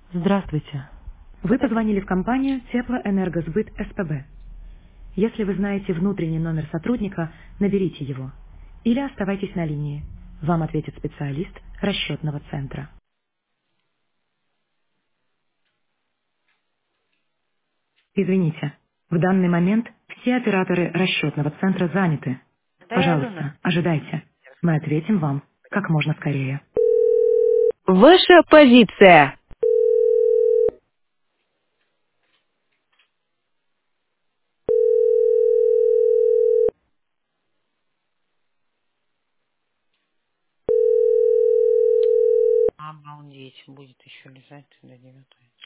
Здравствуйте. Вы позвонили в компанию Теплоэнергосбыт СПБ. Если вы знаете внутренний номер сотрудника, наберите его. Или оставайтесь на линии. Вам ответит специалист расчетного центра. Извините, в данный момент все операторы расчетного центра заняты. Да я Алена. Пожалуйста, ожидайте. Мы ответим вам как можно скорее. Ваша позиция. Обалдеть, будет еще лежать до 9.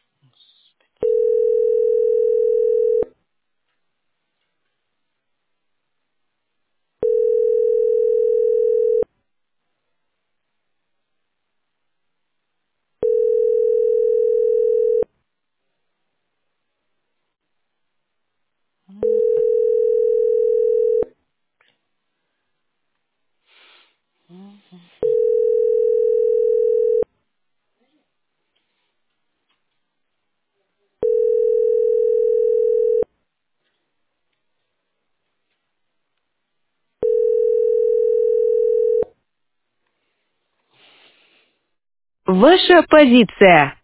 Ваша позиция.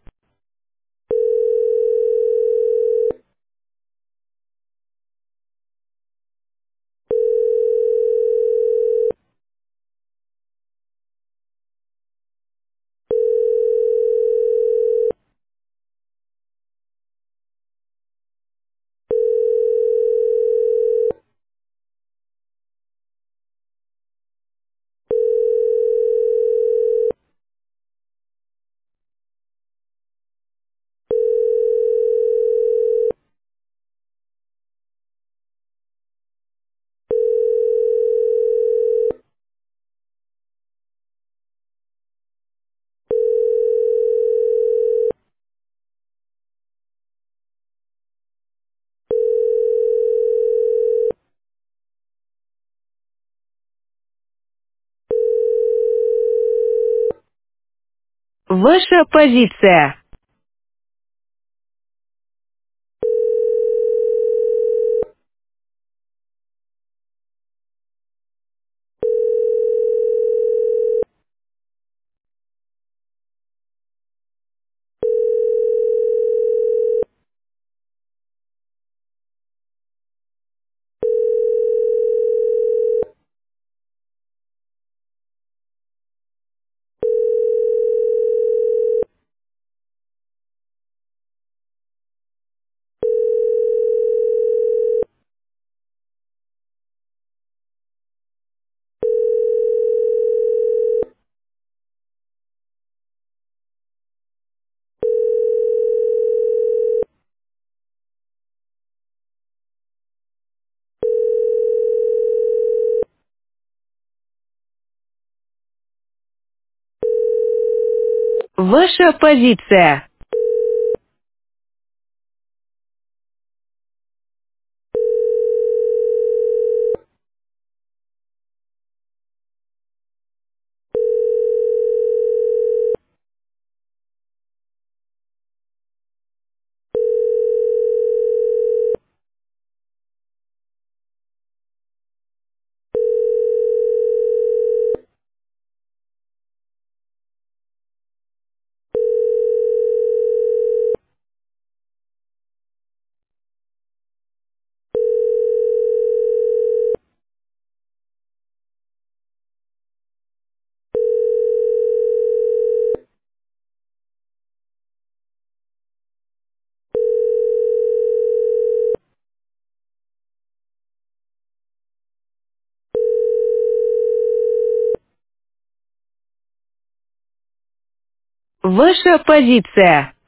Ваша позиция. Ваша позиция. Ваша позиция.